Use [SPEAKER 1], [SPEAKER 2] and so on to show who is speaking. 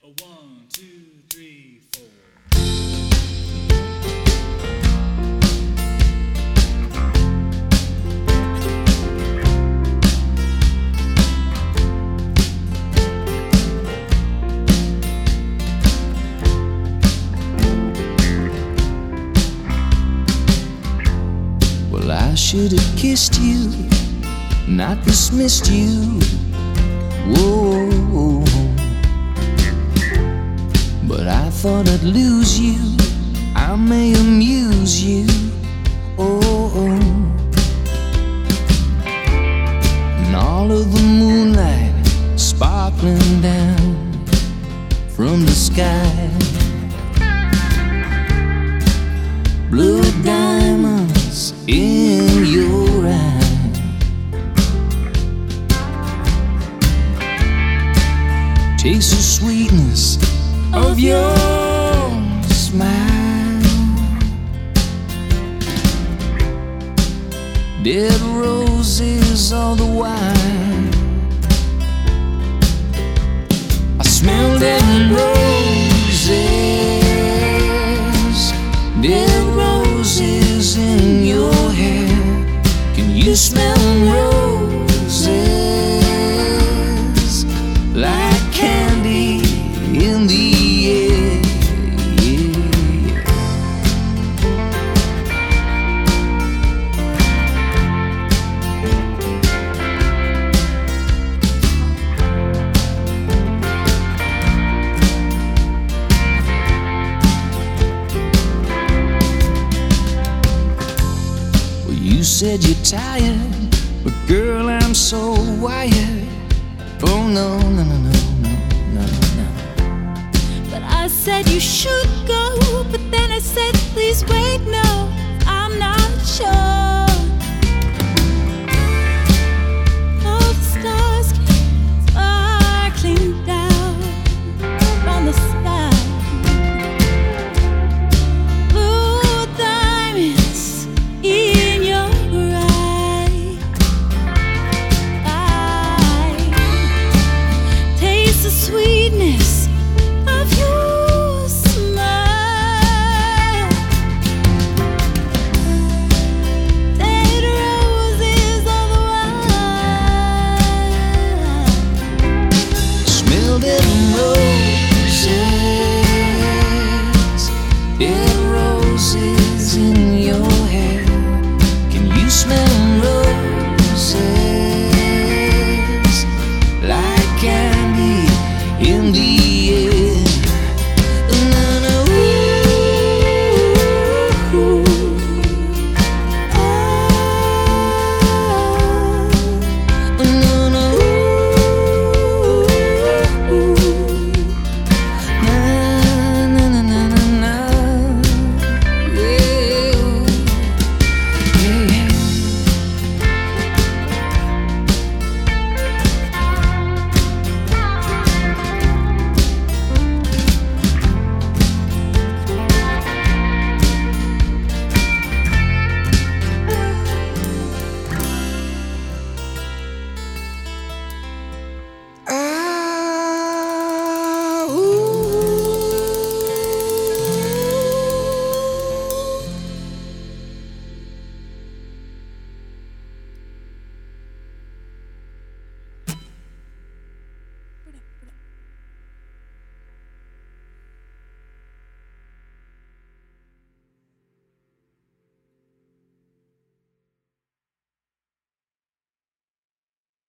[SPEAKER 1] A 1, 2, 3, 4.
[SPEAKER 2] Well, I should have kissed you, not dismissed you. Whoa, but I thought I'd lose you. I may amuse you. Oh, and all of the moonlight sparkling down from the sky, blue diamonds in your eyes. Taste the sweetness of your smile. Dead roses all the while. I smell dead roses, dead roses in your hair. Can you smell roses like candy in the air? Well, you said you're tired, but girl, I'm so wired. Oh no, no, no, no, no, no, no.
[SPEAKER 3] But I said you should go, but then I said please wait, no, I'm not sure. All the stars came sparkling down from the sky. Blue diamonds in your eyes. Taste the sweetness of your smile. Dead roses all the while.
[SPEAKER 2] Smell dead roses, dead roses in your hair. Can you smell roses like candy in the